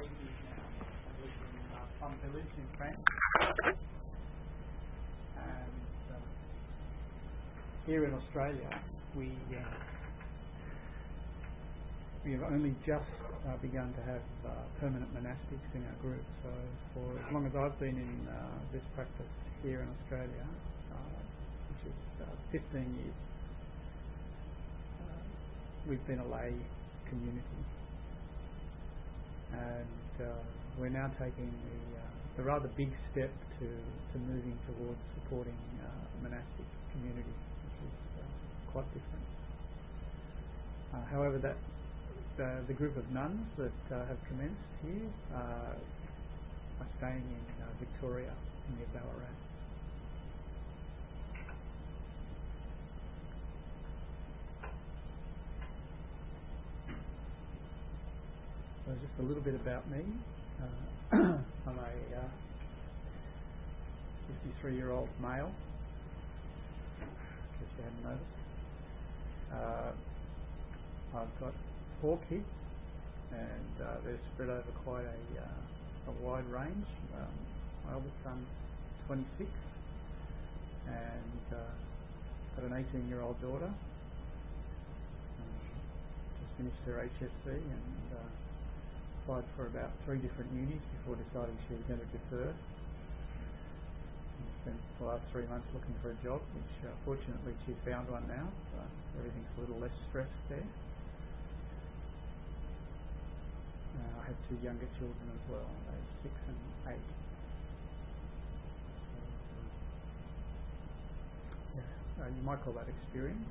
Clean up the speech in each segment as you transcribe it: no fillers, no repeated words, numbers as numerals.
years now. I live in Plum Village in France, and here in Australia we have only just begun to have permanent monastics in our group. So for as long as I've been in this practice here in Australia, which is 15 years, we've been a lay community, and we're now taking the rather big step to moving towards supporting monastic community, which is quite different. However, that the group of nuns that have commenced here are staying in Victoria, near Ballarat. So just a little bit about me. I'm a 53-year-old male, in case you hadn't noticed. I've got 4 kids, and they're spread over quite a wide range. My oldest son's 26, and got an 18-year-old daughter. Just finished her HSC and applied for about 3 different unis before deciding she was going to defer. Spent the last 3 months looking for a job, which fortunately she's found one now, so everything's a little less stressed there. I have 2 younger children as well, aged 6 and 8. You might call that experience.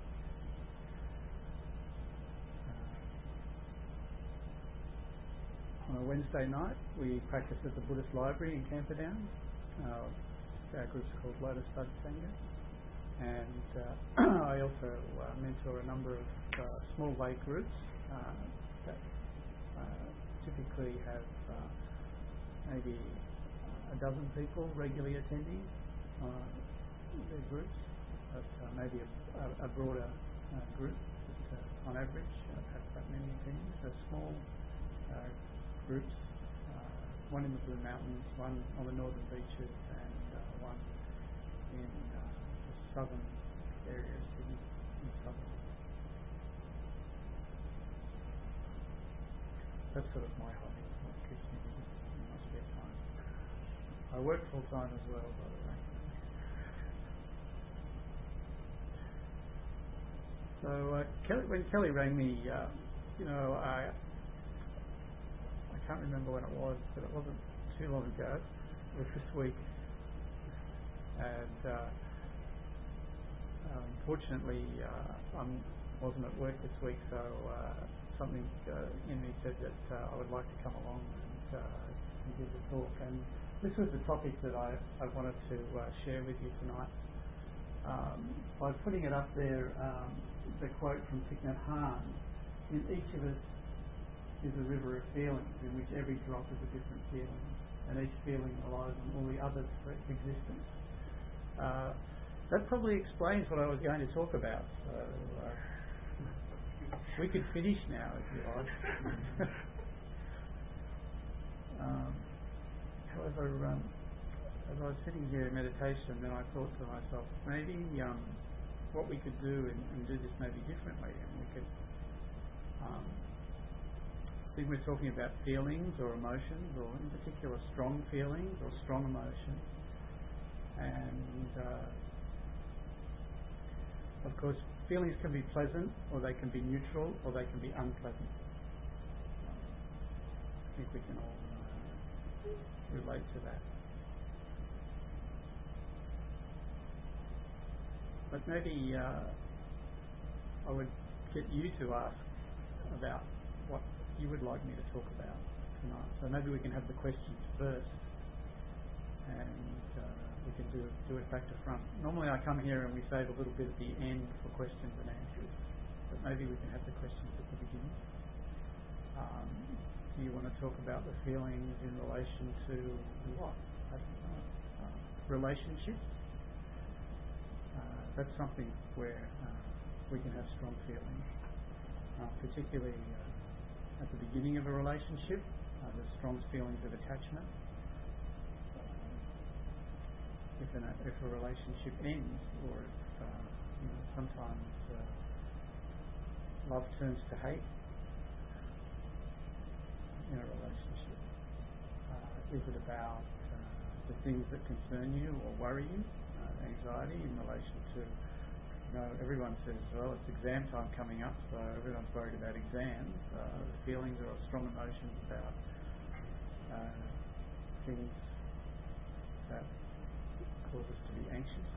On a Wednesday night, we practice at the Buddhist Library in Camperdown. Our group's called Lotus Bud Sangha, and I also mentor a number of small lay groups that typically have maybe a dozen people regularly attending their groups, but maybe a broader group that on average have that many attending. So small groups, one in the Blue Mountains, one on the northern beaches, and one in the southern areas in southern. That's sort of my hobby, what keeps me busy in my spare time. I work full time as well, by the way. So when Kelly rang me, I can't remember when it was, but it wasn't too long ago. It was this week, and unfortunately I wasn't at work this week, so something in me said that I would like to come along and give the talk. And this was the topic that I wanted to share with you tonight. By putting it up there, the quote from Thich Nhat Hanh: "In each of us is a river of feelings, in which every drop is a different feeling, and each feeling relies on all the others for its existence." That probably explains what I was going to talk about. So we could finish now if you like. However, as I was sitting here in meditation, then I thought to myself, maybe what we could do and do this maybe differently, and we could. I think we're talking about feelings or emotions, or in particular strong feelings or strong emotions, and of course feelings can be pleasant, or they can be neutral, or they can be unpleasant. I think we can all relate to that. But maybe I would get you to ask about what you would like me to talk about tonight. So maybe we can have the questions first, and we can do it back to front. Normally I come here and we save a little bit at the end for questions and answers, but maybe we can have the questions at the beginning. Do you want to talk about the feelings in relation to what? I don't know. Relationships? That's something where we can have strong feelings, particularly at the beginning of a relationship. there's strong feelings of attachment. If a relationship ends, or if sometimes love turns to hate in a relationship, is it about the things that concern you or worry you, anxiety in relation to, everyone says, well, it's exam time coming up, so everyone's worried about exams. The feelings or strong emotions about things that cause us to be anxious.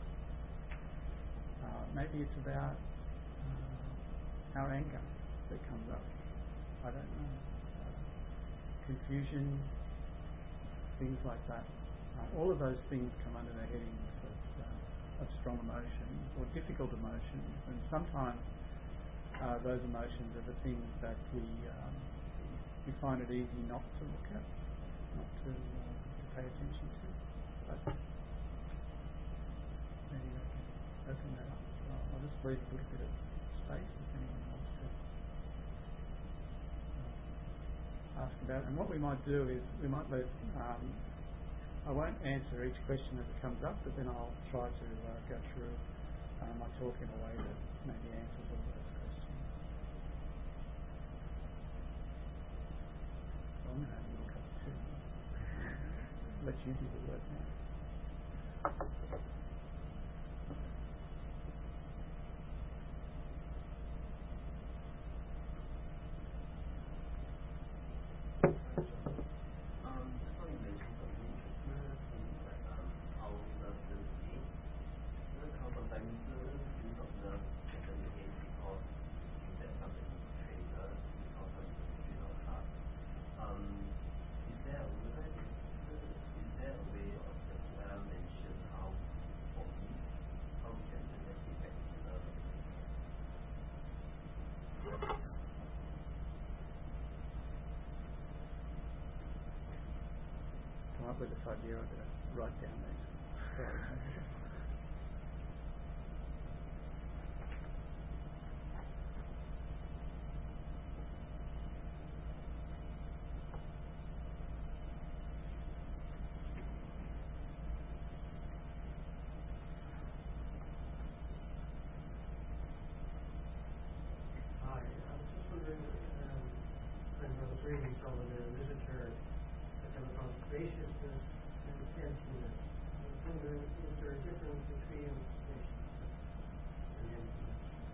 Maybe it's about our anger that comes up. I don't know. Confusion, things like that. All of those things come under the headings of strong emotions or difficult emotions, and sometimes those emotions are the things that we find it easy not to look at, not to pay attention to. But maybe I can open that up. So I'll just leave a little bit of space if anyone wants to ask about it. And what we might do is we might let I won't answer each question as it comes up, but then I'll try to go through my talk in a way that maybe answers all those questions. So I'm going to have a look up too. Let you do the work now. With this idea, I'm going to write down these. Hi, I was just wondering, when I was reading some of the literature, I came across spaciousness and emptiness. I was wondering, is there a difference between spaciousness and emptiness?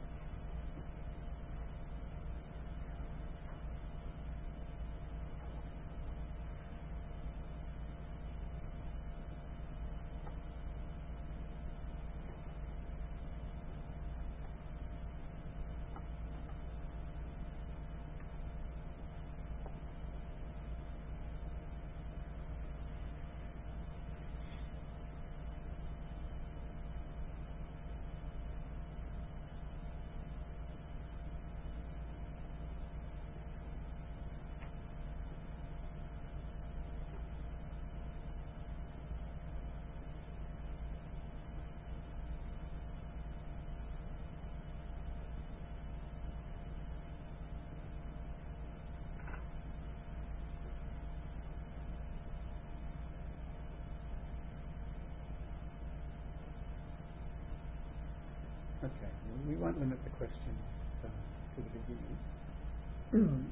Okay, we won't limit the questions to the beginning.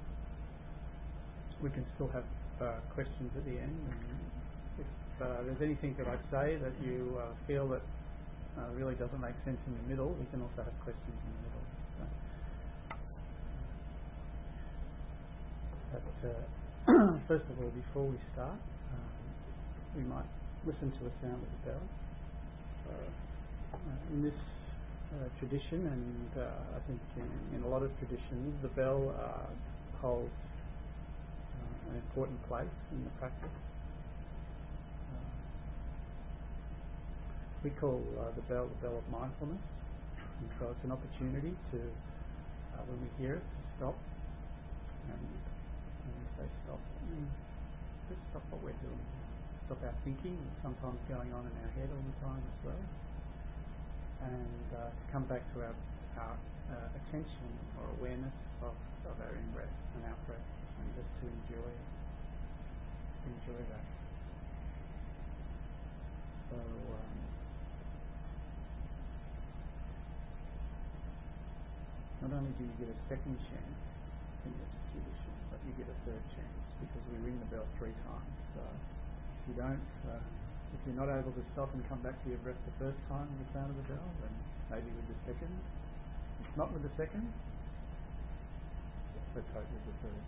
We can still have questions at the end, and if there's anything that I say that you feel that really doesn't make sense in the middle, we can also have questions in the middle. But first of all, before we start, we might listen to the sound of the bell. In this tradition, and I think in a lot of traditions, the bell holds an important place in the practice. We call the bell of mindfulness, and so it's an opportunity to, when we hear it, to stop, and when we say stop, I mean just stop what we're doing, stop our thinking, sometimes going on in our head all the time as well, and to come back to our attention or awareness of our in-breath and out-breath, and just to enjoy that. So not only do you get a second chance in this tradition, but you get a third chance, because we ring the bell 3 times. So if you don't, if you're not able to stop and come back to your breath the first time with the sound of the bell, then maybe with the second. If not with the second, let's hope with the third.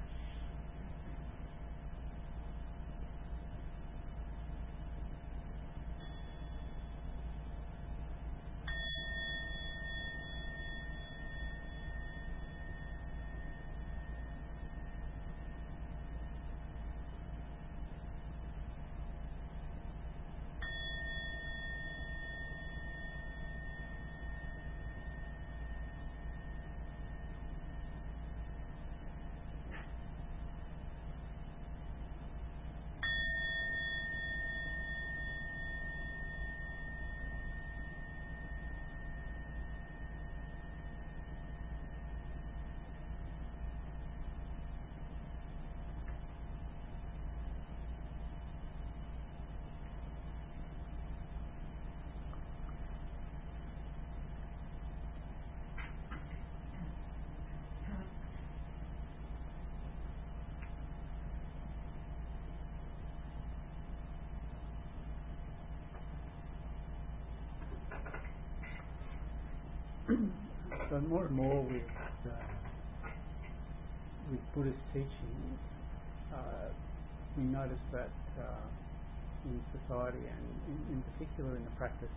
So more and more with Buddhist teachings, we notice that in society, and in particular in the practice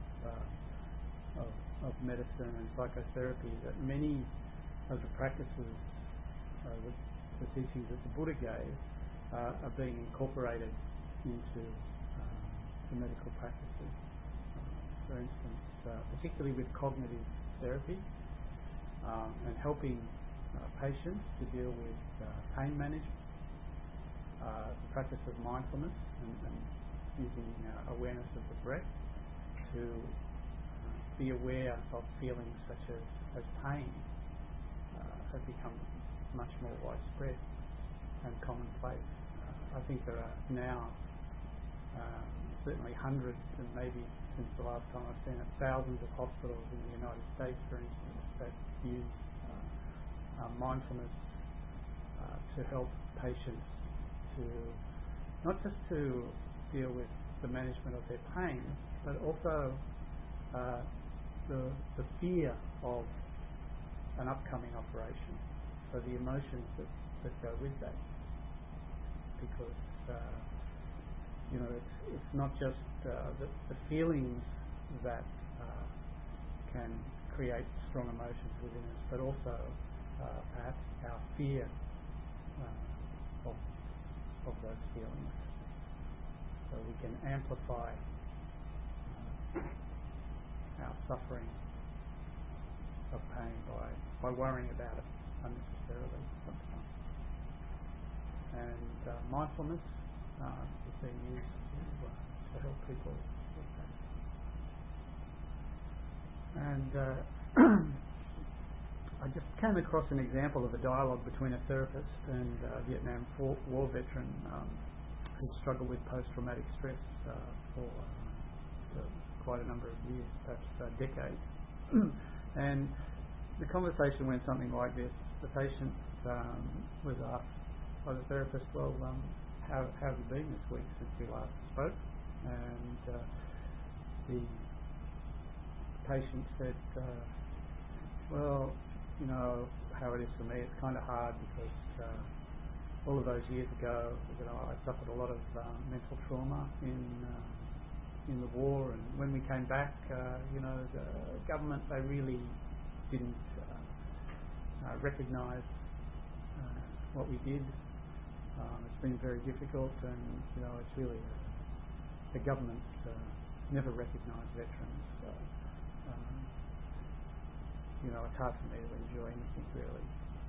of medicine and psychotherapy, that many of the practices, the teachings that the Buddha gave, are being incorporated into the medical practices. For instance, particularly with cognitive therapy, and helping patients to deal with pain management, the practice of mindfulness, and using awareness of the breath to be aware of feelings such as pain, have become much more widespread and commonplace. I think there are now certainly hundreds, and maybe since the last time I've seen it, thousands of hospitals in the United States, for instance, that use mindfulness to help patients to not just to deal with the management of their pain, but also the fear of an upcoming operation. So the emotions that go with that, because it's not just the feelings that can create strong emotions within us, but also perhaps our fear of those feelings. So we can amplify our suffering of pain by worrying about it unnecessarily sometimes. And mindfulness is being used to help people with that. And I just came across an example of a dialogue between a therapist and a Vietnam War veteran who struggled with post-traumatic stress for quite a number of years, perhaps decades. And the conversation went something like this. The patient was asked by the therapist, well, how have you been this week since we last spoke? And the patient said, well, you know how it is for me, it's kind of hard because all of those years ago, I suffered a lot of mental trauma in the war, and when we came back, the government, they really didn't recognise what we did. It's been very difficult, and it's really the government never recognised veterans. So, it's hard for me to enjoy anything really.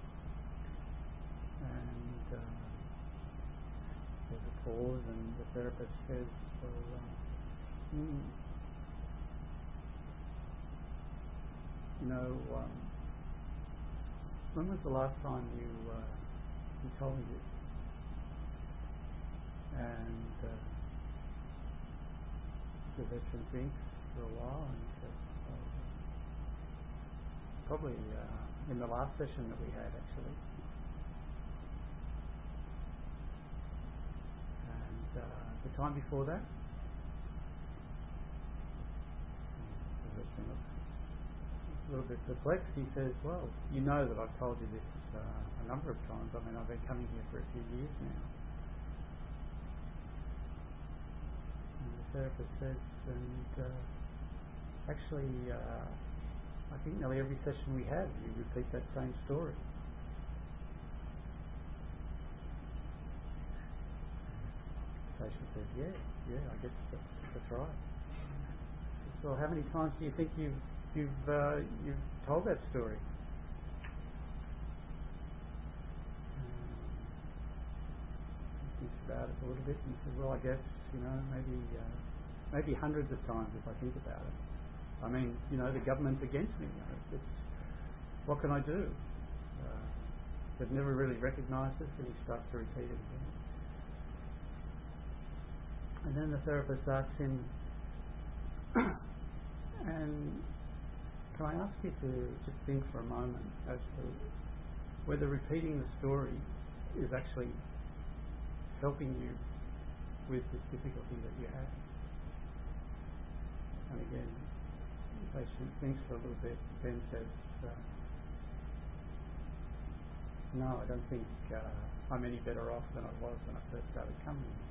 And there's a pause, and the therapist says, well, when was the last time you told me this? And the veteran thinks for a while, and he says, probably in the last session that we had, actually. And the time before that, the veteran looks a little bit perplexed. He says, well, you know that I've told you this a number of times. I mean, I've been coming here for a few years now. And the therapist says, and actually, I think nearly every session we have, you repeat that same story. The patient says, yeah, I guess that's right. So how many times do you think you've told that story? He thinks about it a little bit and says, well, I guess, maybe hundreds of times if I think about it. I mean, the government's against me. What can I do? They've never really recognised it, and he starts to repeat it again. And then the therapist asks him, and can I ask you to just think for a moment as to whether repeating the story is actually helping you with this difficulty that you have? And again, the patient thinks for a little bit, then says, no, I don't think I'm any better off than I was when I first started coming here.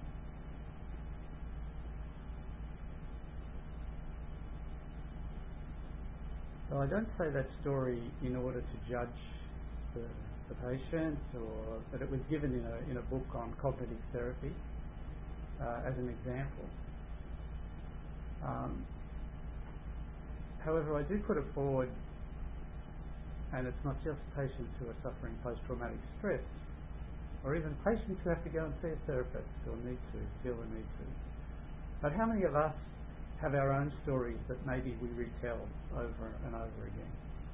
So I don't say that story in order to judge the patient, or that it was given in a book on cognitive therapy as an example. However, I do put it forward, and it's not just patients who are suffering post-traumatic stress, or even patients who have to go and see a therapist or feel the need to. But how many of us have our own stories that maybe we retell over and over again?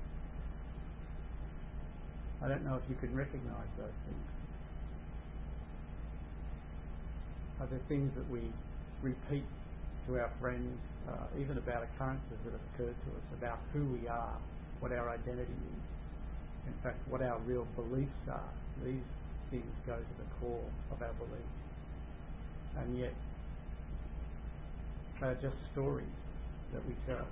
I don't know if you can recognise those things. Are there things that we repeat to our friends, even about occurrences that have occurred to us, about who we are, what our identity is, in fact, what our real beliefs are? These things go to the core of our beliefs. And yet, they're just stories that we tell.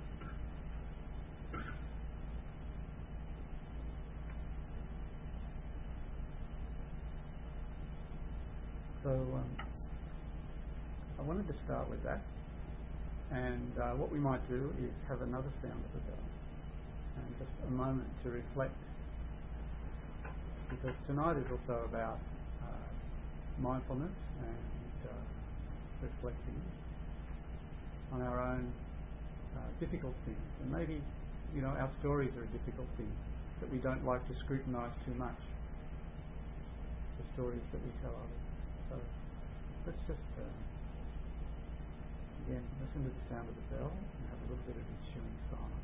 So I wanted to start with that, and what we might do is have another sound of the bell, and just a moment to reflect, because tonight is also about mindfulness and reflecting on our own difficult things. And maybe, our stories are a difficult thing that we don't like to scrutinise too much, the stories that we tell others. So let's just, again, listen to the sound of the bell and have a little bit of ensuing silence.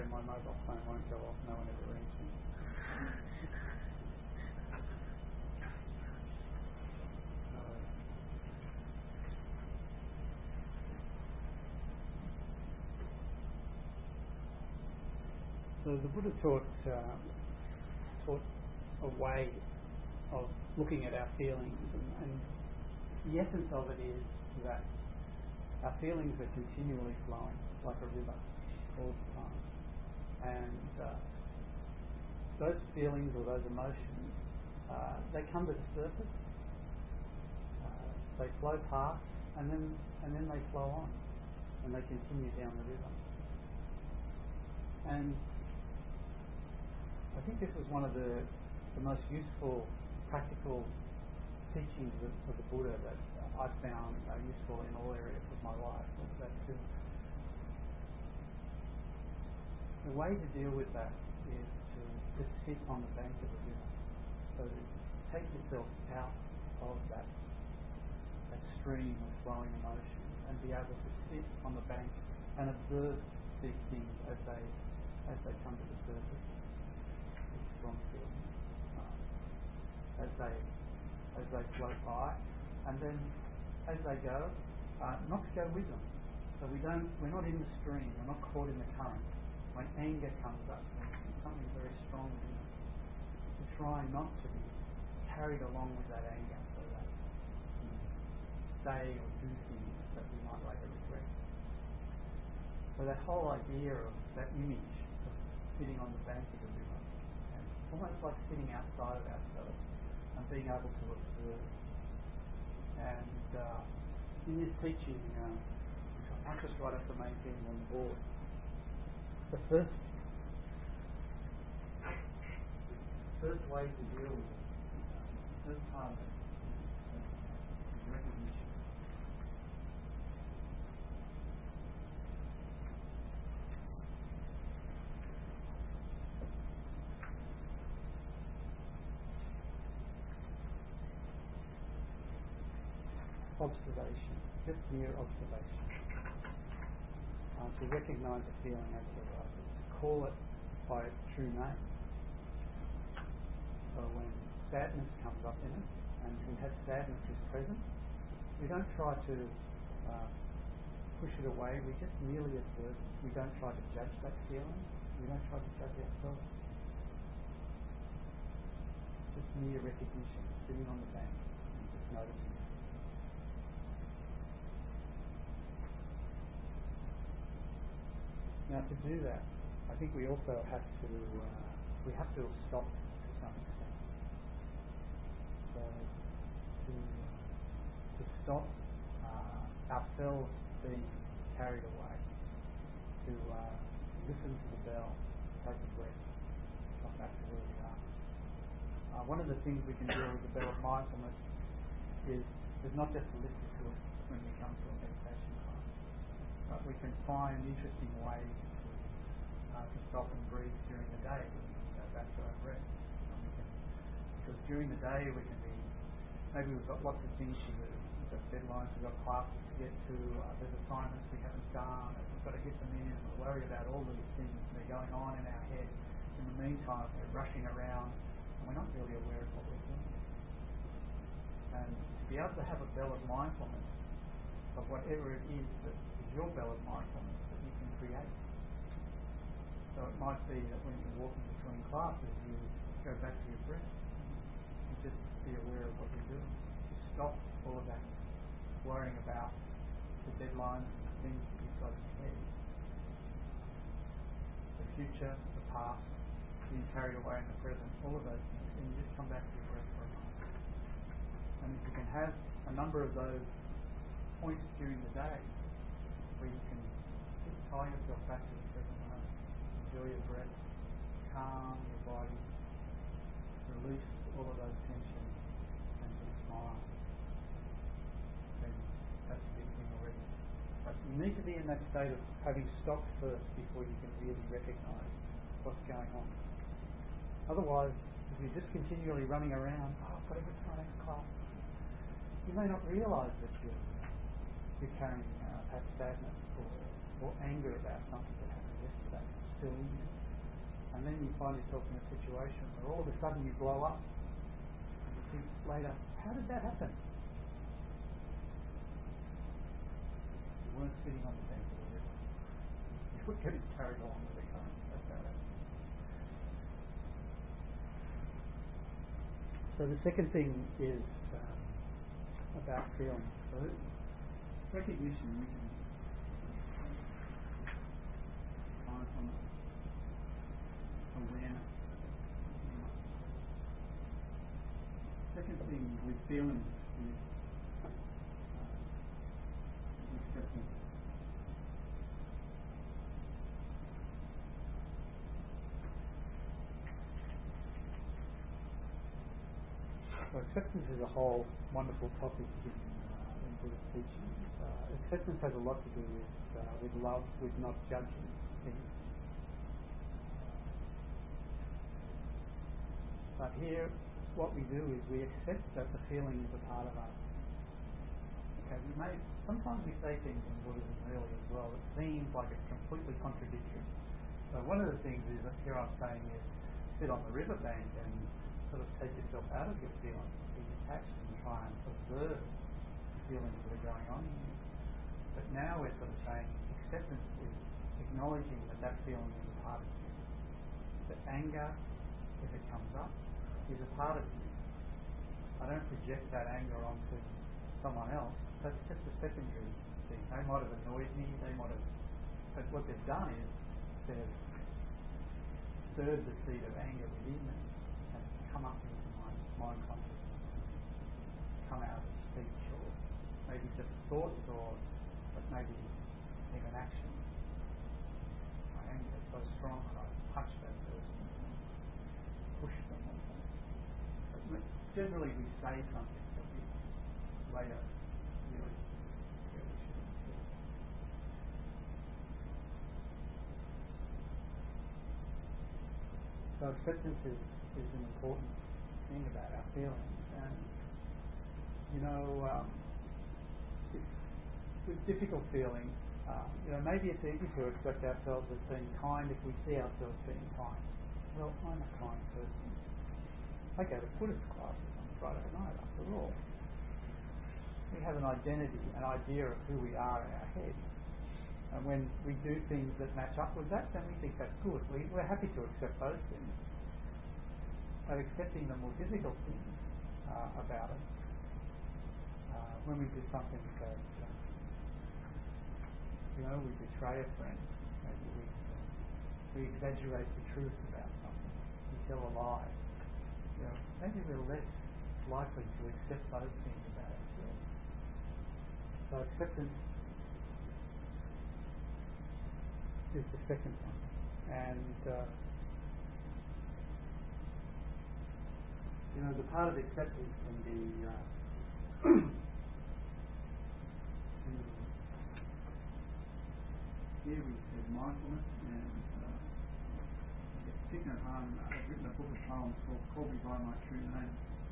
my mobile phone won't go off. No one ever rings me. So the Buddha taught a way of looking at our feelings, and the essence of it is that our feelings are continually flowing like a river all the time, and those feelings or those emotions, they come to the surface, they flow past, and then they flow on, and they continue down the river. And I think this was one of the most useful, practical teachings of the Buddha that I found useful in all areas of my life. Was that the way to deal with that is to sit on the bank of the river. So to take yourself out of that stream of flowing emotions and be able to sit on the bank and observe these things as they come to the surface. Strong feelings as they float by, and then as they go, not to go with them. So we're not in the stream, we're not caught in the current. When anger comes up, when something very strong in us, to try not to be carried along with that anger, so that we say or do things that we might later regret. So that whole idea of that image of sitting on the bank of the river, almost like sitting outside of ourselves and being able to observe. And in this teaching, I'll just write up the main things on the board. The first way to deal with it, the first part of it is recognition. Observation, just mere observation. To recognize a feeling as it arises, to call it by its true name. So when sadness comes up in us, and we have sadness is present, we don't try to push it away, we just merely observe it. We don't try to judge that feeling, we don't try to judge ourselves. Just mere recognition, sitting on the bank, and just noticing. Now, to do that, I think we also have to stop to some extent. So to stop ourselves being carried away, to listen to the bell, take a breath, come back to where we are. One of the things we can do with the bell of mindfulness is not just to listen to it when we come to a meditation class. But we can find interesting ways to stop and breathe during the day when we go back to our breath. Because during the day we can be, maybe we've got lots of things to do. We've got deadlines, we've got classes to get to, there's assignments we haven't done, and we've got to get them in, and we're worried about all these things that are going on in our head. In the meantime, we're rushing around, and we're not really aware of what we're doing. And to be able to have a bell of mindfulness of whatever it is that is your bell of mindfulness that you can create. So it might be that when you're walking between classes, you go back to your breath and just be aware of what you're doing. Just stop all of that worrying about the deadlines and the things that you've got in your head. The future, the past, being carried away in the present, all of those things, and you just come back to your breath for a moment. And if you can have a number of those points during the day where you can just tie yourself back to the present moment, enjoy your breath, calm your body, release all of those tensions, and just smile, then that's a big thing already. But you need to be in that state of having stopped first before you can really recognize what's going on. Otherwise, if you're just continually running around, I've got to get to my next class, you may not realise that you're carrying perhaps sadness or anger about something that happened yesterday, still in you. And then you find yourself in a situation where all of a sudden you blow up and you think later, how did that happen? You weren't sitting on the bank of the river. You were getting carried along with the current. That's how that happened. So the second thing is about feeling. So recognition, we can find some awareness. Second thing with feelings is acceptance. So acceptance is a whole wonderful topic in Buddhist teaching. Acceptance has a lot to do with love, with not judging things. But here, what we do is we accept that the feeling is a part of us. Okay, sometimes we say things in Buddhism really as well that seems like it's completely contradictory. So one of the things is that here I'm saying is sit on the riverbank and sort of take yourself out of your feelings, be detached and try and observe the feelings that are going on in you. But now we're sort of saying acceptance is acknowledging that feeling is a part of you. That anger, if it comes up, is a part of you. I don't project that anger onto someone else. That's just a secondary thing. They might have annoyed me, but what they've done is they've stirred the seed of anger within me and it's come up into my mind consciousness, come out of speech or maybe just thoughts but maybe even action. My anger is so strong that I touch that person and push them or something. But generally we say something that we later really shouldn't say. So acceptance is an important thing about our feelings, and it's difficult feeling. Maybe it's easy to accept ourselves as being kind if we see ourselves being kind. Well, I'm a kind person. I go to Buddhist classes on Friday night, after all. We have an identity, an idea of who we are in our head. And when we do things that match up with that, then we think that's good. We're happy to accept those things. But accepting the more difficult things about it, when we do something that, we betray a friend, maybe we exaggerate the truth about something, we tell a lie, maybe we're less likely to accept those things about ourselves. So acceptance is the second one. And the part of acceptance can be here we said mindfulness, and Thich Nhat Hanh has written a book of poems called Call Me By My True Name.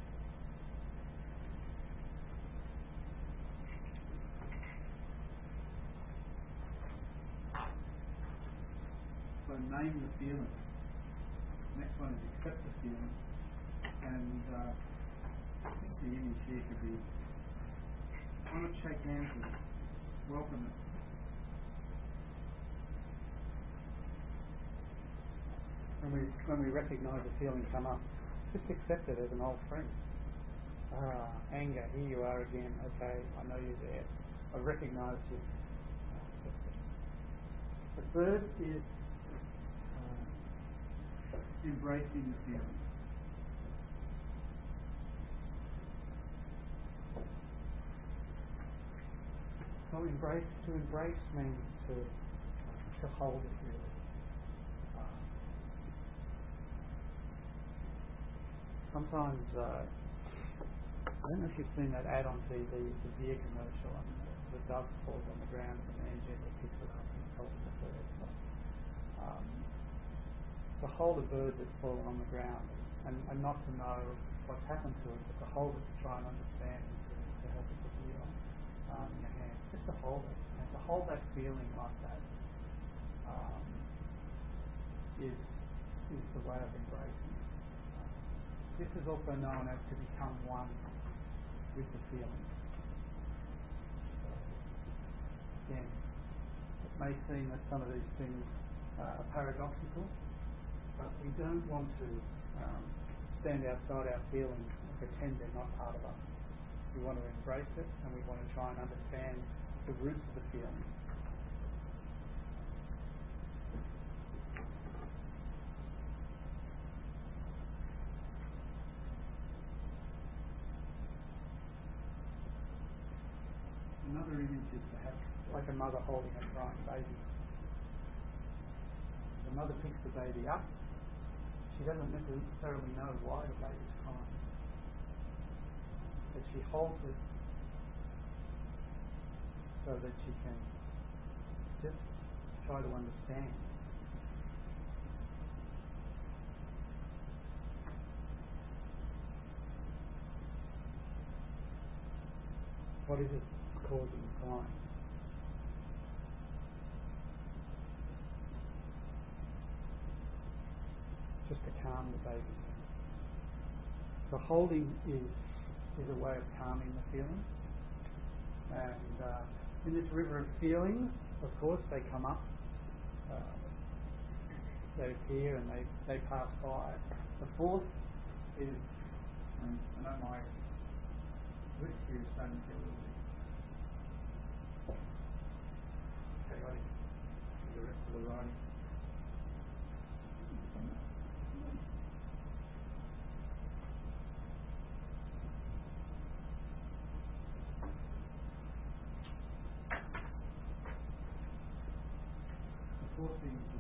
So name the feeling. Next one is accept the feeling. And I think the image here could be, why not shake hands with it, welcome it. When we recognise a feeling come up, just accept it as an old friend. Anger, here you are again. Okay, I know you're there. I recognise you. The third is embracing the feeling. So to embrace means to hold it really. Sometimes, I don't know if you've seen that ad on TV, the beer commercial, and the dove falls on the ground and the man gently picks it up and holds the bird. To hold a bird that's fallen on the ground and not to know what's happened to it, but to hold it to try and understand and to help it to heal in your hand. Just to hold it, and to hold that feeling like that is the way of embracing it. This is also known as to become one with the feeling. So, again, it may seem that some of these things are paradoxical, but we don't want to stand outside our feelings and pretend they're not part of us. We want to embrace it, and we want to try and understand the roots of the feeling. Another image is perhaps like a mother holding a crying baby. The mother picks the baby up. She doesn't necessarily know why the baby's crying, but she holds it so that she can just try to understand. What is it causing the crying? Just to calm the baby. So holding is a way of calming the feeling. And in this river of feelings, of course, they come up, they appear and they pass by. The fourth is, I know my list here is starting to get a little bit chaotic for the rest of the writing. The fourth thing is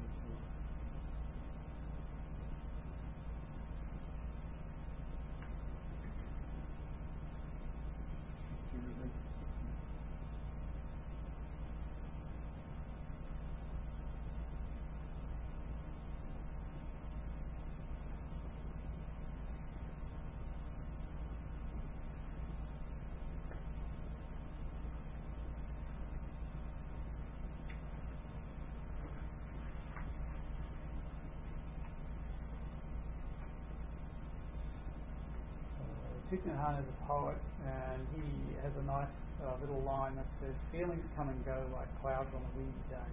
Thich Nhat Hanh is a poet, and he has a nice little line that says, "Feelings come and go like clouds on a windy day.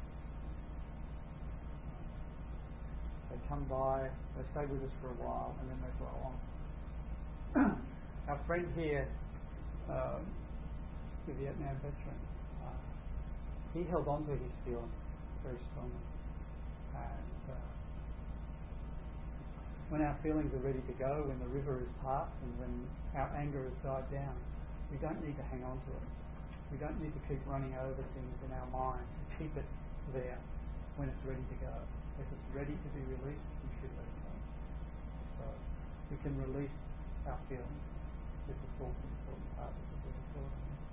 They come by, they stay with us for a while, and then they blow on." Our friend here, the Vietnam veteran, he held on to his feelings very strongly. And when our feelings are ready to go, when the river is past and when our anger has died down, we don't need to hang on to it. We don't need to keep running over things in our mind to keep it there when it's ready to go. If it's ready to be released, we should let it go. So we can release our feelings. This is also an important part of the Buddha thought.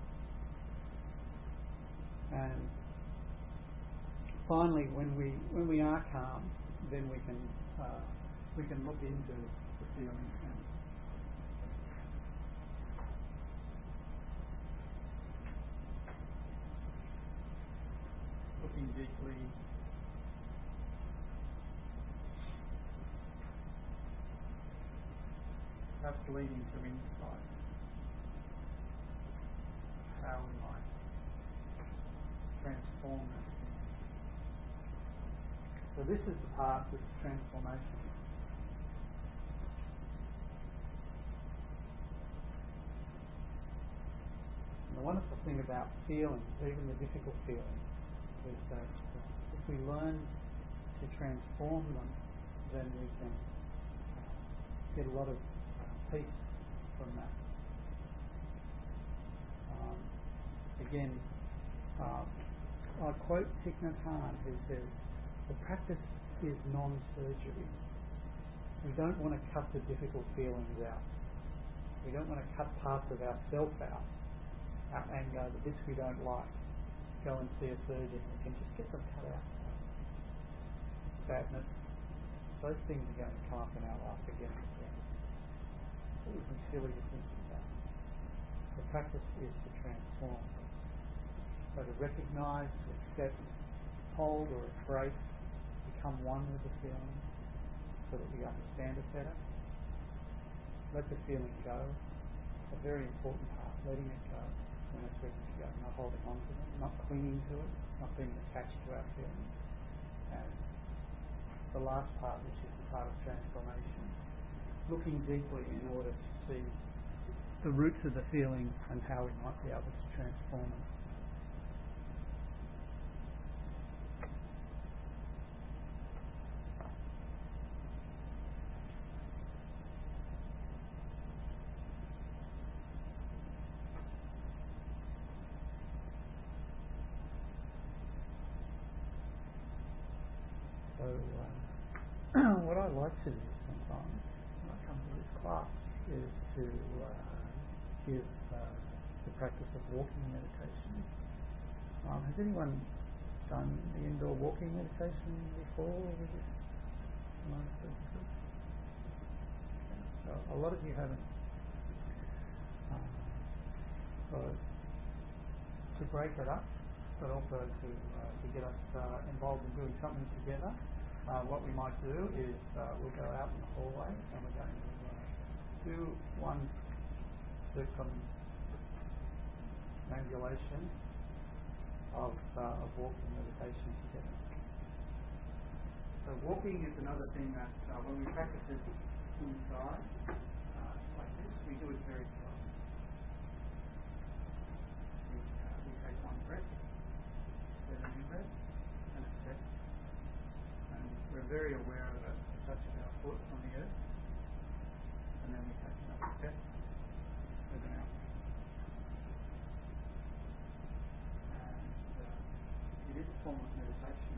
And finally, when we are calm, then we can look into the feeling and looking deeply, perhaps leading to insight, how we might transform that feeling. So this is the part with transformation. And the wonderful thing about feelings, even the difficult feelings, is that if we learn to transform them, then we can get a lot of peace from that. Again, I quote Thich Nhat Hanh, who says, "The practice is non-surgery." We don't want to cut the difficult feelings out. We don't want to cut parts of ourself out, our anger, the bits we don't like. Go and see a surgeon and can just get them cut out. Sadness, those things are going to come up in our life again and again. It would be silly to think of that. The practice is to transform. So to recognise, to accept, hold or embrace become one with the feeling so that we understand it better. Let the feeling go. A very important part, letting it go when it's ready to go, not holding on to it, not clinging to it, not being attached to our feelings. And the last part, which is the part of transformation, looking deeply in order to see the roots of the feeling and how we might be able to transform it. So what I like to do sometimes when I come to this class is to give the practice of walking meditation. Has anyone done the indoor walking meditation before with this? So a lot of you haven't. So to break it up, but also to get us involved in doing something together. What we might do is we'll go out in the hallway and we're going to do one circumambulation of walking meditation together. So walking is another thing that when we practice it inside like this, we do it very slowly. We take one breath, then a new breath, and a step. And we're very aware of the touch of our foot on the earth. And then we take another step with an out. And it is a form of meditation.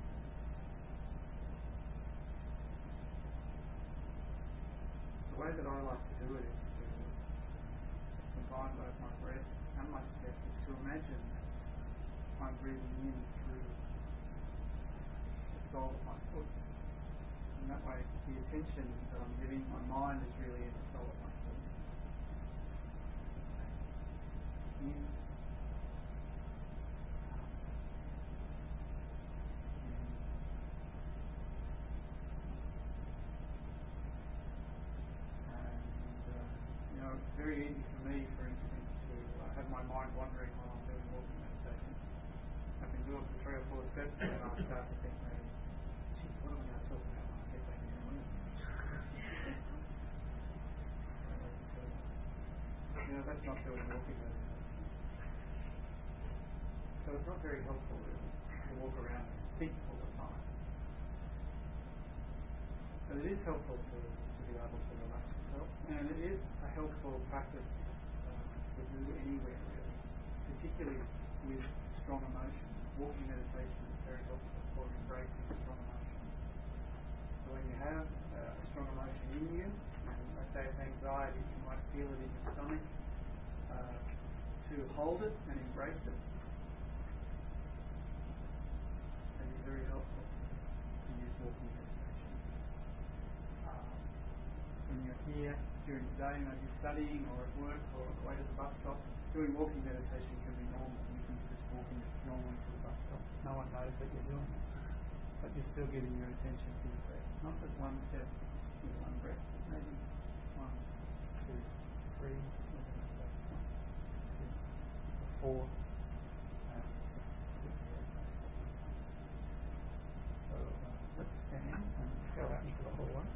The way that I like to do it is to combine both my breath and my step, is to imagine that I'm breathing in through the sole of my foot. And that way the attention that I'm giving my mind is really in the sole of my foot. In. It's very easy for me, for instance, to have my mind wandering while I'm doing walking meditation. I can do it for 3 or 4 steps and then I'll start to think, maybe, gee, what am I going to talk about when I get back in the room? That's not doing walking meditation. So it's not very helpful really to walk around and think all the time. But it is helpful to be able to relax yourself, and it is a helpful practice to do anywhere really, particularly with strong emotion. Walking meditation is very helpful for embracing strong emotion. So when you have a strong emotion in you, and let's say it's anxiety, you might feel it in your stomach, to hold it and embrace it can be very helpful to use walking meditation. When you're here during the day, maybe studying or at work or on the way to the bus stop, doing walking meditation can be normal. You can be just walking normally to the bus stop. No one knows that you're doing it, but you're still giving your attention to your breath. Not just one step with one breath, but maybe 1, 2, 3, 4. So let's stand and go out into the hallway.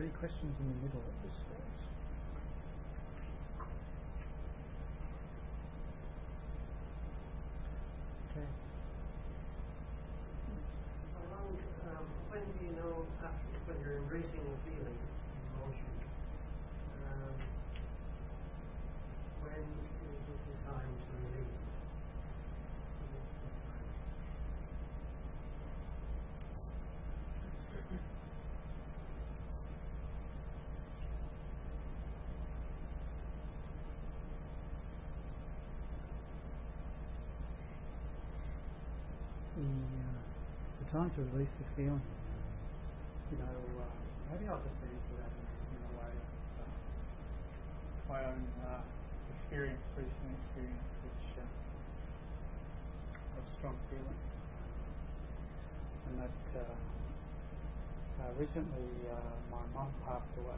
any questions in the middle at this stage? Okay. When do you know when you're embracing a feeling, emotion? When is it the time to release? The time to release the feeling. Maybe I'll just answer that in a way of my own recent experience, which of strong feeling. And that recently my mum passed away,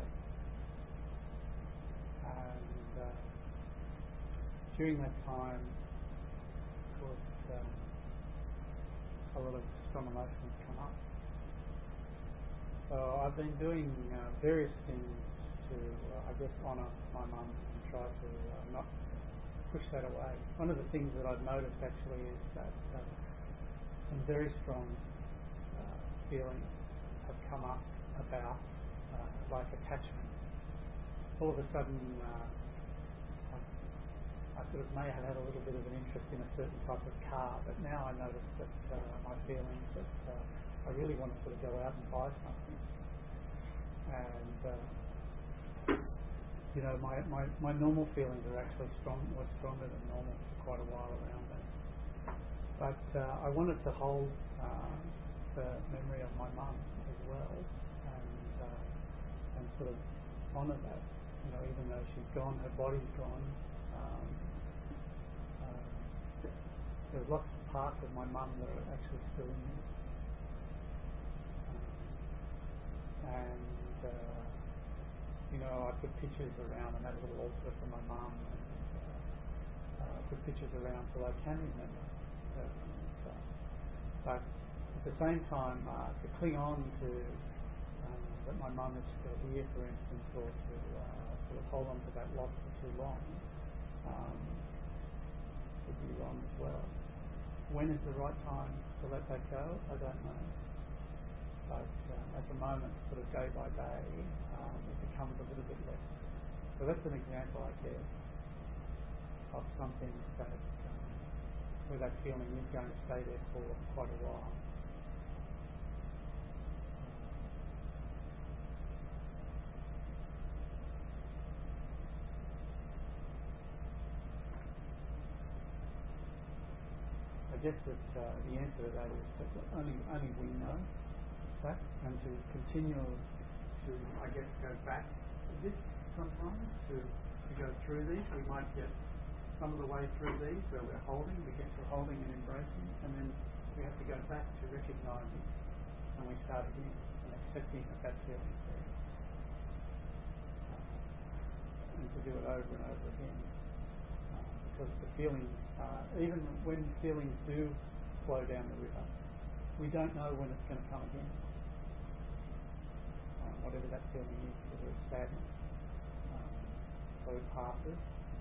and during that time, of course, a lot of strong emotions come up. So I've been doing various things to, honour my mum and try to not push that away. One of the things that I've noticed actually is that some very strong feelings have come up about like attachment. All of a sudden, I sort of may have had a little bit of an interest in a certain type of car, but now I notice that my feelings that I really want to sort of go out and buy something. And my normal feelings are actually stronger than normal for quite a while around that. But I wanted to hold the memory of my mum as well, and sort of honour that. Even though she's gone, her body's gone. There's lots of parts of my mum that are actually still in me. I put pictures around and had a little altar for my mum, and put pictures around so I can remember her. But at the same time, to cling on to that my mum is still here, for instance, or to sort of hold on to that loss for too long, would be wrong as well. When is the right time to let that go? I don't know. But at the moment, sort of day by day, it becomes a little bit less. So that's an example, I guess, of something that where that feeling is going to stay there for quite a while. I guess that the answer to that is that only we know that, and to continue to, I guess, go back a bit sometimes to go through these. We might get some of the way through these where we're holding and embracing, and then we have to go back to recognising, and we start again and accepting that feeling is there, and to do it over and over again. Because the feelings, even when feelings do flow down the river, we don't know when it's going to come again. Whatever that feeling is, whether it's sadness, so it passes,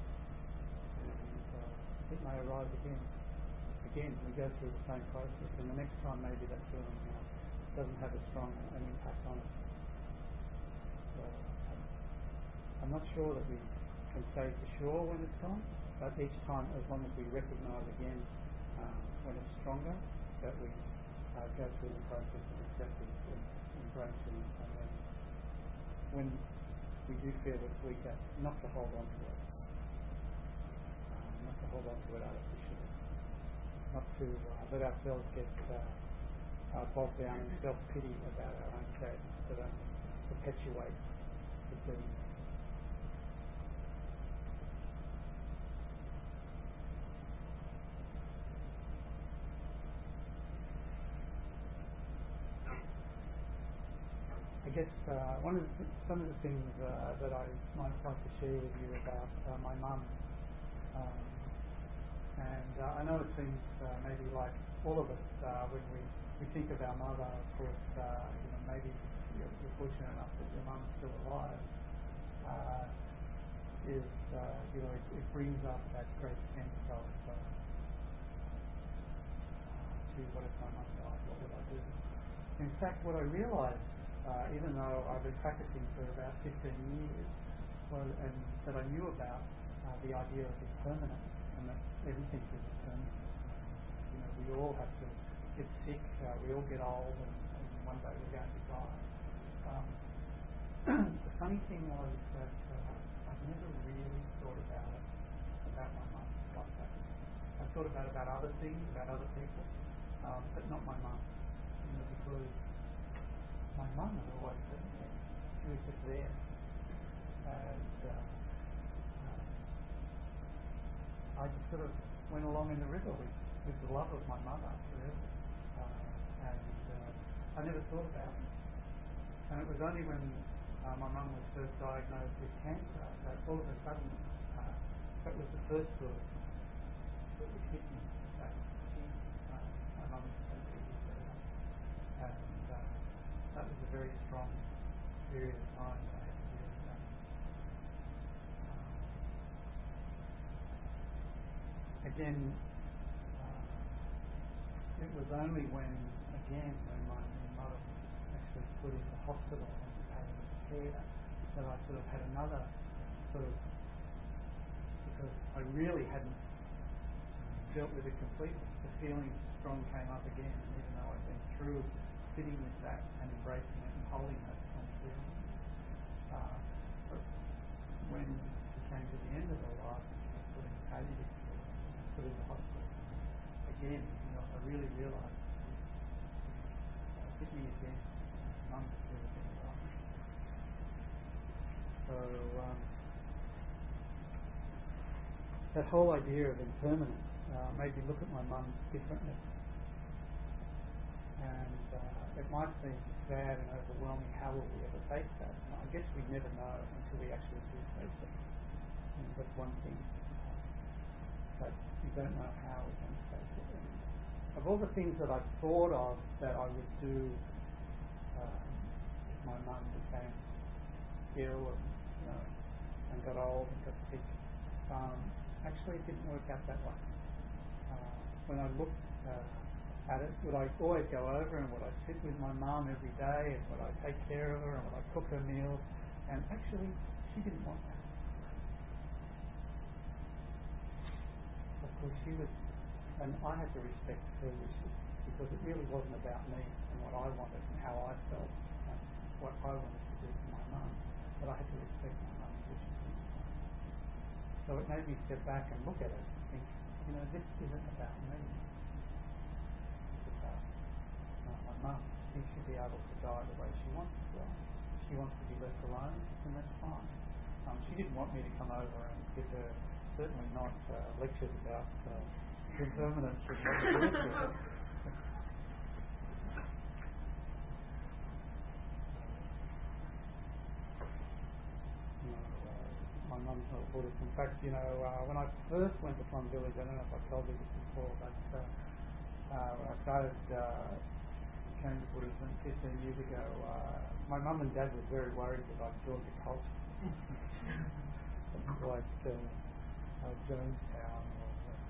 and it may arise again. Again, we go through the same process, and the next time maybe that feeling doesn't have as strong an impact on us. So I'm not sure that we can say for sure when it's gone. But each time, as long as we recognise again when it's stronger, that we go through the process of acceptance and embracing, and then when we do feel it's weaker, not to hold on to it, artificially, not to let ourselves get bogged down in self-pity about our own sadness, that only perpetuates the being. I guess some of the things that I might like to share with you about my mum, and I know it seems maybe like all of us when we think of our mother, of course, maybe you're fortunate enough that your mum mum's still alive, is it brings up that great sense of gee, what if my mum died? What would I do? In fact, what I realised, even though I've been practicing for about 15 years, and that I knew about the idea of impermanence, and that everything is impermanent. We all have to get sick, we all get old, and one day we're going to die. The funny thing was that I've never really thought about my mum like that. I thought about other things, about other people, but not my mum. Because my mum had always been there. She was just there. And I just sort of went along in the river with the love of my mother, really. I never thought about it. And it was only when my mum was first diagnosed with cancer that all of a sudden, that was the first thought that was hit me, that my mum was going to be here. And that was a very strong period of time that I had to deal with that. Again, it was only when my mother was actually put into hospital and became care that I sort of had another sort of, because I really hadn't dealt with it completely. The feeling strong came up again, and even though I'd been through sitting with that and embracing it and holding that strong feeling, but when she came to the end of her life, she was put in palliative care and put in the hospital. Again, I really realised it hit me again. Mum was really getting right. So that whole idea of impermanence made me look at my mum differently. And it might seem sad and overwhelming. How will we ever face that? And I guess we never know until we actually do face it. And that's one thing. But we don't know how we're going to face it. And of all the things that I thought of that I would do if my mum became ill and got old and got sick, actually it didn't work out that way. When I looked at it, would I always go over and would I sit with my mum every day and would I take care of her and would I cook her meals? And actually, she didn't want that. Of course, she was, and I had to respect her wishes because it really wasn't about me and what I wanted and how I felt and what I wanted to do for my mum, but I had to respect my mum's wishes. So it made me step back and look at it and think, this isn't about me. It's about my mum. She should be able to die the way she wants to die. If she wants to be left alone, then that's fine. She didn't want me to come over and give her, certainly not lectures about impermanence and what it is. My mum's not a Buddhist. In fact, when I first went to Plum Village, I don't know if I told you this before, but when I started came to Buddhism 15 years ago, my mum and dad were very worried that I'd joined the cult. Like Jonestown or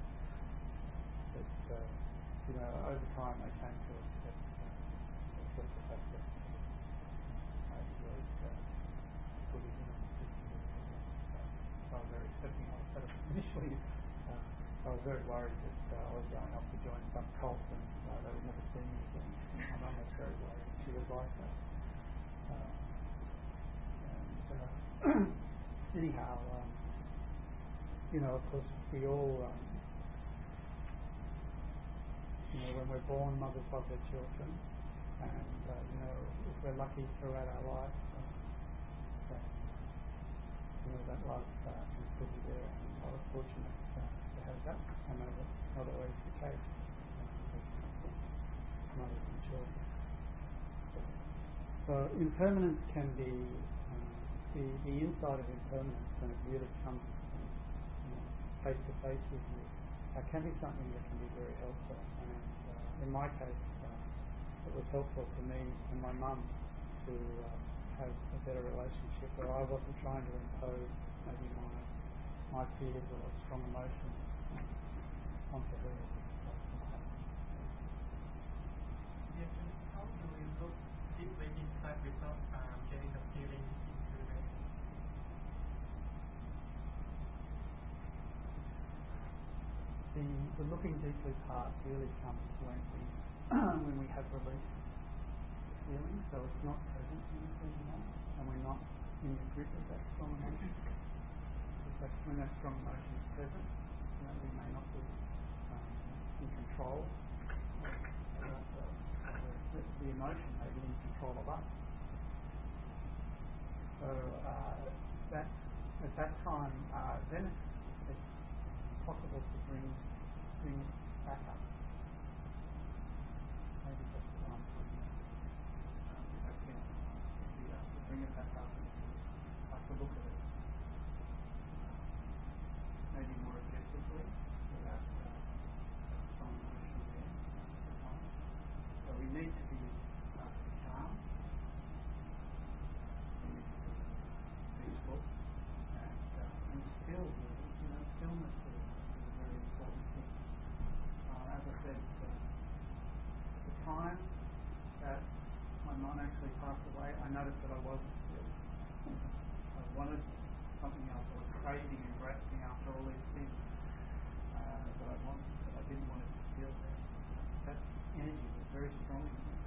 over time they came to accept the fact that I enjoyed Buddhism. I was very accepting of it, but initially I was very worried that I was going off to join some cult and they would never see me again. My mum was very worried. She was like that. Anyhow, of course, we all, when we're born, mothers love their children, and if we're lucky throughout our life, that love can still be there. And I was fortunate to have that. I know that's not always the case with mothers and children. So impermanence can be the inside of impermanence, when it really comes face to face with you, can be something that can be very helpful. And in my case, it was helpful for me and my mum to have a better relationship, where I wasn't trying to impose maybe my fears or strong emotions onto her. Yes, and how do we look deeply inside without getting the feeling into it? The looking deeply part really comes when we have released the feeling, so it's not present in us anymore, and we're not in the grip of that strong emotion. When that strong emotion is present, we may not be in control of the emotion, may be in control of us. So that at that time, then it's possible to bring it back up. Maybe that's what I'm talking about. To bring it back up and to look at it maybe more objectively without strong emotion there at the time. So we need to be calm, peaceful, and still, stillness is a very important thing. As I said, the time that my mum actually passed away, I noticed that I wasn't still. I wanted something else. I was craving and grasping after all these things that I wanted, but I didn't want it to feel there. That energy was very strong in me.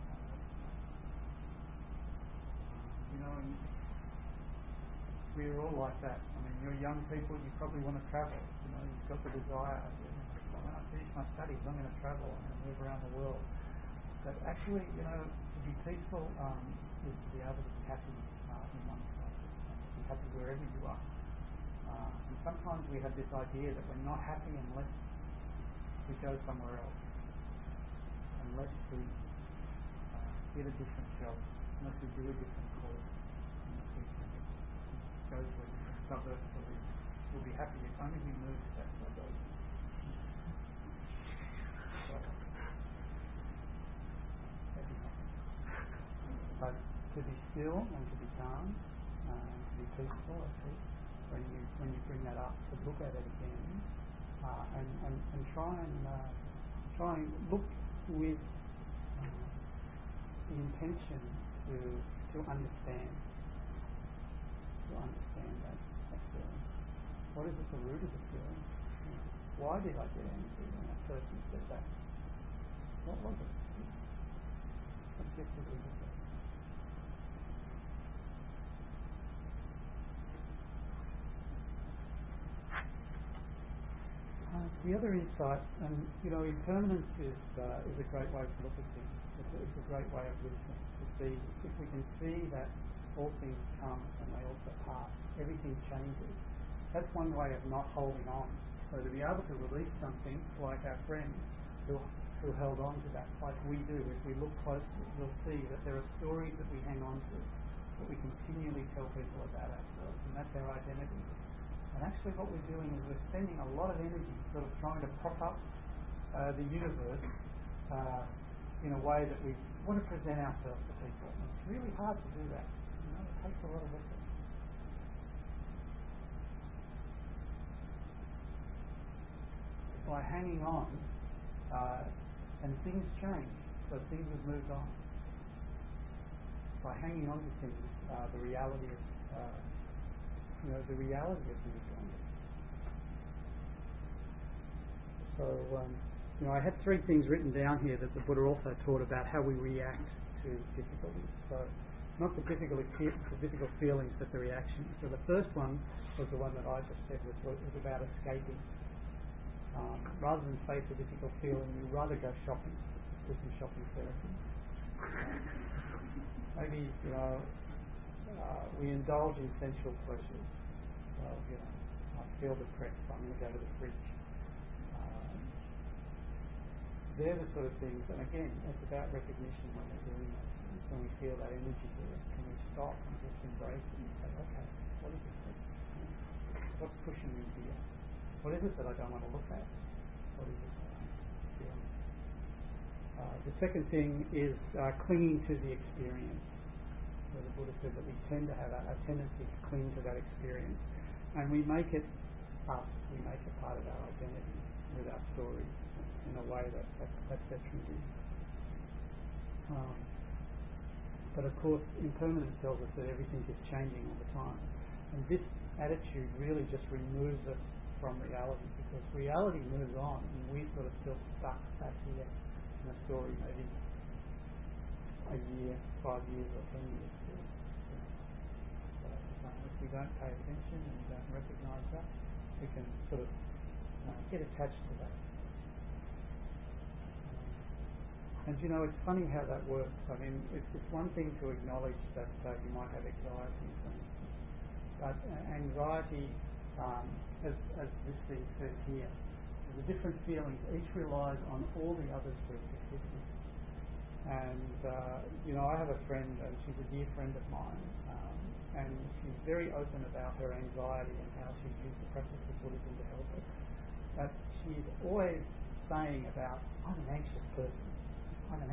And we're all like that. I mean, you're young people, you probably want to travel. You've got the desire. When I finish my studies, I'm going to travel. I'm going to move around the world. But actually, to be peaceful is to be able to be happy in one place, and to be happy wherever you are. And sometimes we have this idea that we're not happy unless we go somewhere else, unless we get a different job, unless we do a different course, unless we can go to a different suburb to live. We'll be happy if only we move to that suburb. But to be still and to be calm, to be peaceful, I think, when you bring that up, to look at it again, and try and look with the intention to understand that feeling. What is at the root of the feeling? Why did I get angry when that person said that? What was it? Objectively look at it. The other insight, and impermanence is a great way to look at things. It's a great way of listening. To see if we can see that all things come and they also pass. Everything changes. That's one way of not holding on. So to be able to release something, like our friend who held on to that, like we do. If we look closely, we'll see that there are stories that we hang on to, that we continually tell people about ourselves, and that's our identity. And actually what we're doing is we're spending a lot of energy sort of trying to prop up the universe in a way that we want to present ourselves to people. And it's really hard to do that. It takes a lot of effort. By hanging on, and things change, so things have moved on. By hanging on to things, the reality of things changes. So, I had 3 things written down here that the Buddha also taught about how we react to difficulties. So, not the difficult feelings, but the reaction. So the first one was the one that I just said, was about escaping. Rather than face a difficult feeling, you rather go shopping, do some shopping therapy. Maybe, we indulge in sensual pleasures. Well, I feel depressed, I'm going to go to the fridge. They're the sort of things, and again, it's about recognition when we're doing those things. When we feel that energy there, can we stop and just embrace it and say, okay, what is this? What's pushing me here? What is it that I don't want to look at? What is it that I'm feeling? The second thing is clinging to the experience. So where the Buddha said that we tend to have a tendency to cling to that experience, and we make it us, we make it part of our identity with our stories in a way that's detrimental. But of course, impermanence tells us that everything is changing all the time, and this attitude really just removes us from reality, because reality moves on and we sort of still stuck back here in a story, maybe a year, 5 years or 10 years. If we don't pay attention and don't recognise that, we can sort of get attached to that. And you know, it's funny how that works. I mean, it's one thing to acknowledge that you might have anxiety, but anxiety, as this thing says here, the different feelings, each relies on all the others for its existence. And you know, I have a friend, and she's a dear friend of mine, and she's very open about her anxiety and how she's used the practice of Buddhism to help her. But she's always saying about, I'm an anxious person. I am.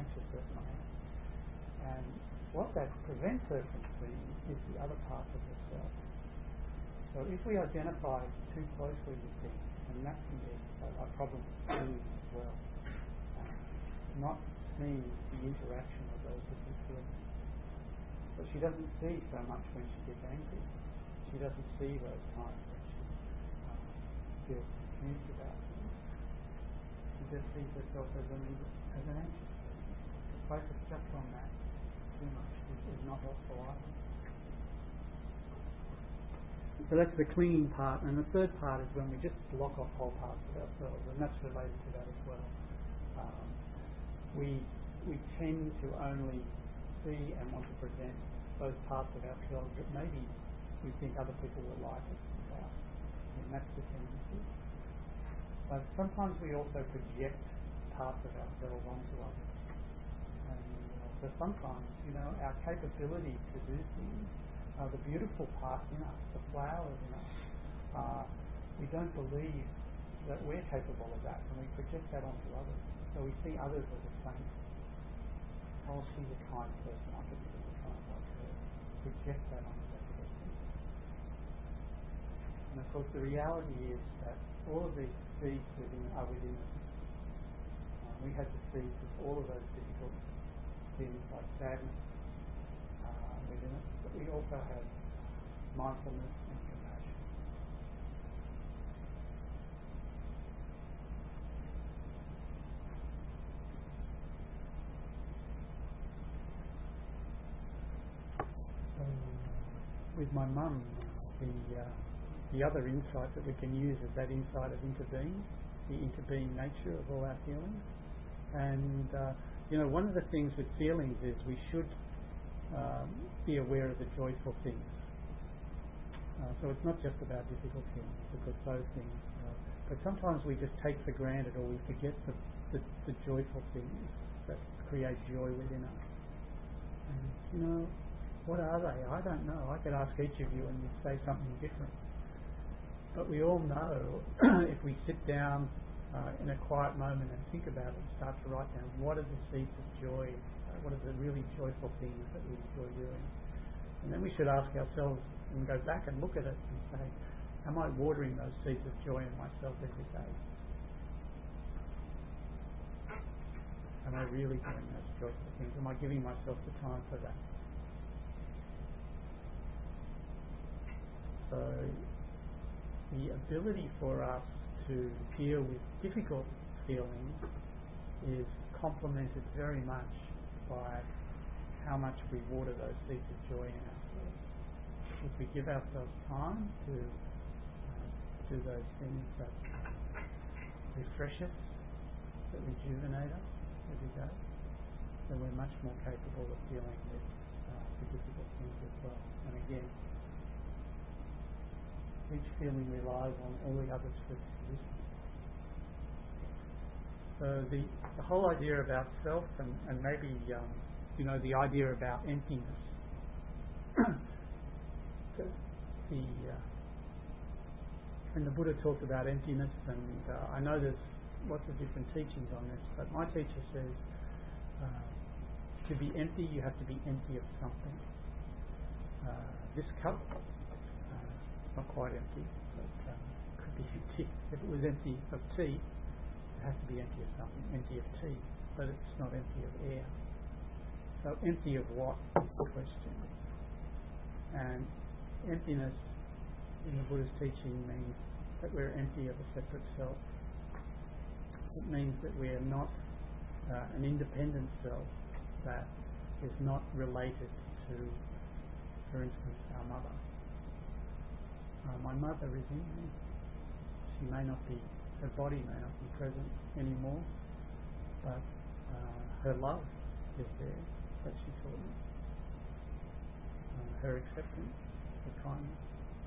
And what that prevents her from seeing is the other parts of herself. So if we identify too closely with things, and that can be a problem with seeing as well, not seeing the interaction of those different feelings. But she doesn't see so much when she gets angry. She doesn't see those times when she feels confused about things. She just sees herself as an anxious person. To focus just on that too much is not helpful either. So that's the clinging part, and the third part is when we just block off whole parts of ourselves, and that's related to that as well. We tend to only see and want to present those parts of ourselves that maybe we think other people will like us about, and that's the tendency. But sometimes we also project parts of ourselves onto others, and so sometimes, you know, our capability to do things, the beautiful parts in us, the flowers in us, we don't believe that we're capable of that, and we project that onto others. So we see others as a saint. Oh, she's a kind person, I could be kind like her. Project that onto that person. And of course the reality is that all of these seeds are within us. We have the seeds of all of those difficult things like sadness within us, but we also have mindfulness and compassion. With my mum, the other insight that we can use is that insight of interbeing, the interbeing nature of all our feelings. And you know, one of the things with feelings is we should be aware of the joyful things. So it's not just about difficult things, because those things, but sometimes we just take for granted, or we forget the joyful things that create joy within us. And you know, what are they? I don't know. I could ask each of you and you'd say something different. But we all know if we sit down in a quiet moment and think about it and start to write down what are the seeds of joy, what are the really joyful things that we enjoy doing. And then we should ask ourselves and go back and look at it and say, am I watering those seeds of joy in myself every day? Am I really doing those joyful things? Am I giving myself the time for that? So the ability for us to deal with difficult feelings is complemented very much by how much we water those seeds of joy in ourselves. If we give ourselves time to do those things that refresh us, that rejuvenate us every day, then we're much more capable of dealing with the difficult things as well. And again, each feeling relies on all the others for its existence. So the whole idea about self and maybe you know, the idea about emptiness. And the Buddha talked about emptiness, and I know there's lots of different teachings on this, but my teacher says to be empty, you have to be empty of something. this cup, not quite empty, but could be empty. If it was empty of tea, it has to be empty of something, empty of tea, but it's not empty of air. So empty of what is the question? And emptiness in the Buddha's teaching means that we're empty of a separate self. It means that we are not an independent self that is not related to, for instance, our mother. My mother is in me. She may not be, her body may not be present anymore, but her love is there that she taught me. Her acceptance, her kindness.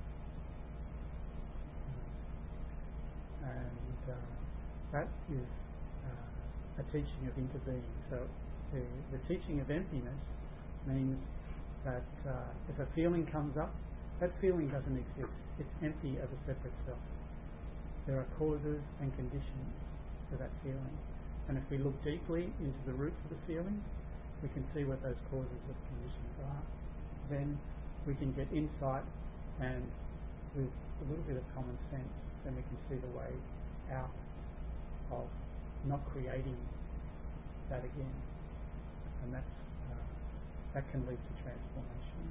And that is a teaching of interbeing. So the teaching of emptiness means that if a feeling comes up, that feeling doesn't exist. It's empty of a separate self. There are causes and conditions for that feeling. And if we look deeply into the roots of the feeling, we can see what those causes and conditions are. Then we can get insight, and with a little bit of common sense, then we can see the way out of not creating that again. And that can lead to transformation.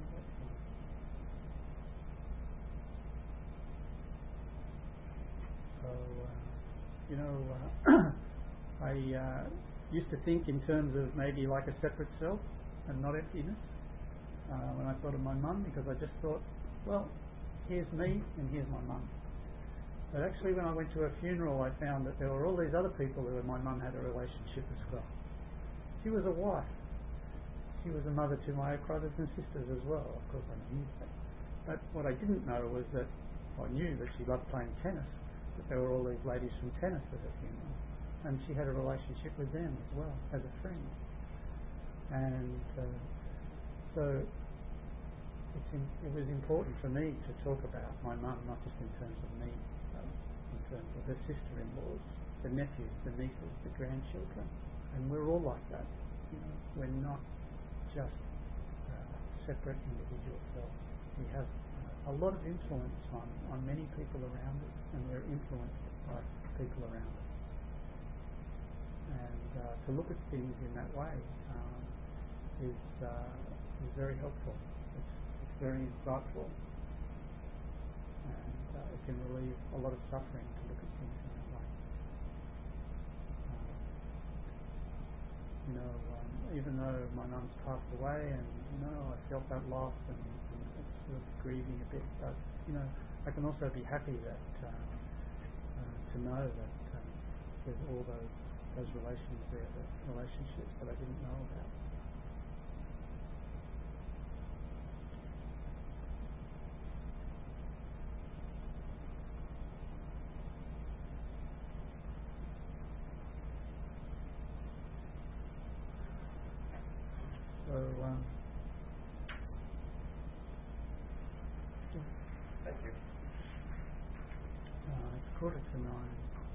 I used to think in terms of maybe like a separate self and not emptiness when I thought of my mum, because I just thought, well, here's me and here's my mum. But actually when I went to her funeral, I found that there were all these other people who my mum had a relationship as well. She was a wife. She was a mother to my brothers and sisters as well. Of course I knew that. But what I didn't know was that I knew that she loved playing tennis, but there were all these ladies from tennis at her funeral. And she had a relationship with them as well, as a friend. And so it was important for me to talk about my mum, not just in terms of me, but in terms of her sister-in-laws, the nephews, the nieces, the grandchildren. And we're all like that. We're not just separate individual selves. We have a lot of influence on many people around us, and we're influenced by people around us. And to look at things in that way is very helpful. It's very insightful, and it can relieve a lot of suffering to look at things in that way. Even though my mum's passed away, and I felt that loss, and it's sort of grieving a bit, but I can also be happy that to know that there's all those relations there, the relationships that I didn't know about. So, thank you. It's 8:45.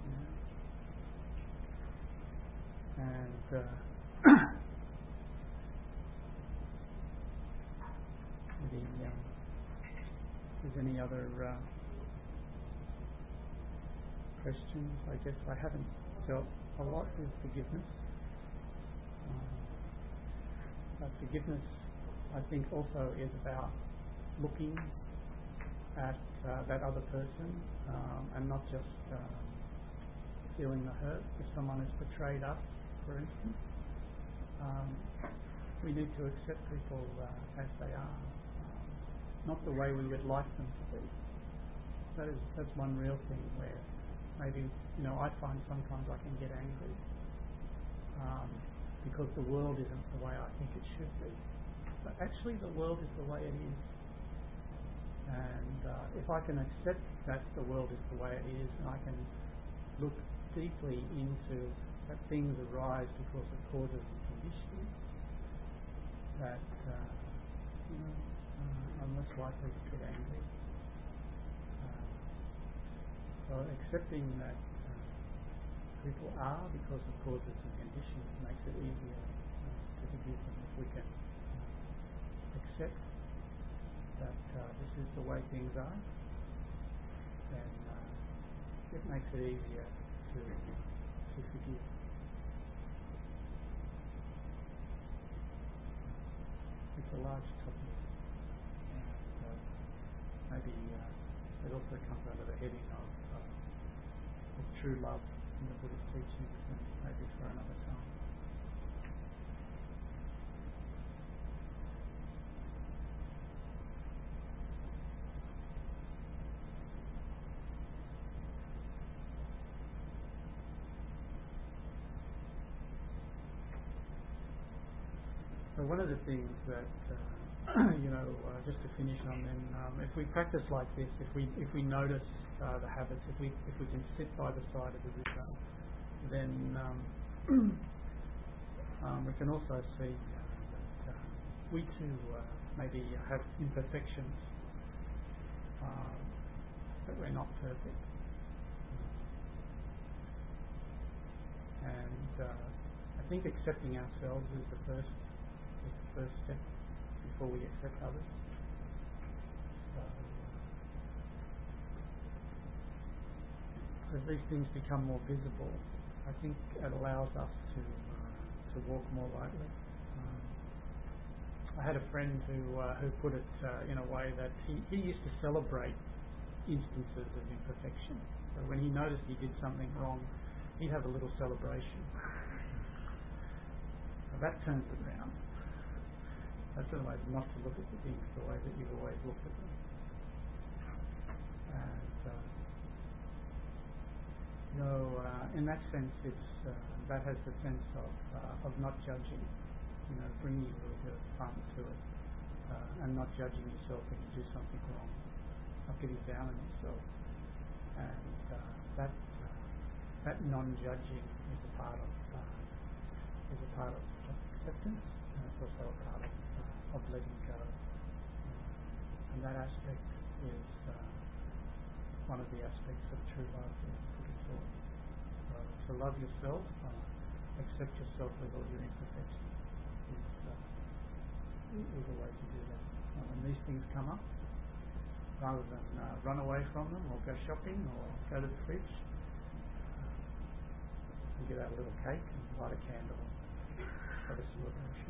And if there's any other questions, I guess I haven't dealt a lot with forgiveness. But forgiveness, I think, also is about looking at that other person and not just feeling the hurt. If someone has betrayed us, for instance, we need to accept people as they are, not the way we would like them to be. That's one real thing where maybe I find sometimes I can get angry because the world isn't the way I think it should be. But actually the world is the way it is. And if I can accept that the world is the way it is, and I can look deeply into that things arise because of causes and conditions, that I'm less likely to get angry. So accepting that people are because of causes and conditions makes it easier to forgive them if we can accept this is the way things are, then it makes it easier to forgive. It's a large topic, and maybe it also comes under the heading of true love in the Buddhist teachings, and maybe for another time. So one of the things that just to finish on, then, if we practice like this, if we notice the habits, if we can sit by the side of the river, then we can also see that we too maybe have imperfections, that we're not perfect, and I think accepting ourselves is the first step before we accept others. As these things become more visible, I think it allows us to walk more lightly. I had a friend who put it in a way that he used to celebrate instances of imperfection. So when he noticed he did something wrong, he'd have a little celebration. So that turns it around. That's a way not to look at the things the way that you've always looked at them. And in that sense, it's that has the sense of not judging, bringing a little bit of fun to it, and not judging yourself when you do something wrong, not getting down on yourself, and that non-judging is a part of acceptance, and it's also a part of letting go, and that aspect is one of the aspects of true love that Buddha taught. To love yourself, accept yourself with all your imperfections is a way to do that. When these things come up, rather than run away from them or go shopping or go to the fridge, you get out a little cake and light a candle and have a celebration.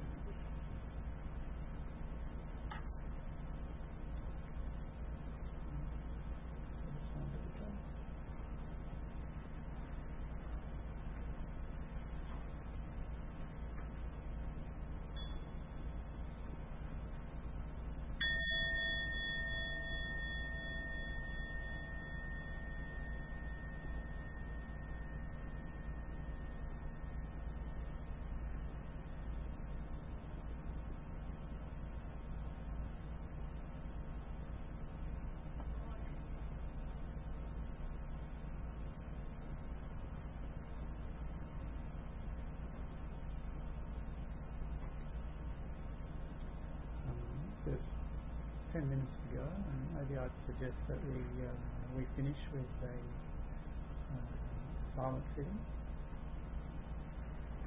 There's 10 minutes to go, and maybe I'd suggest that we finish with a silent sitting.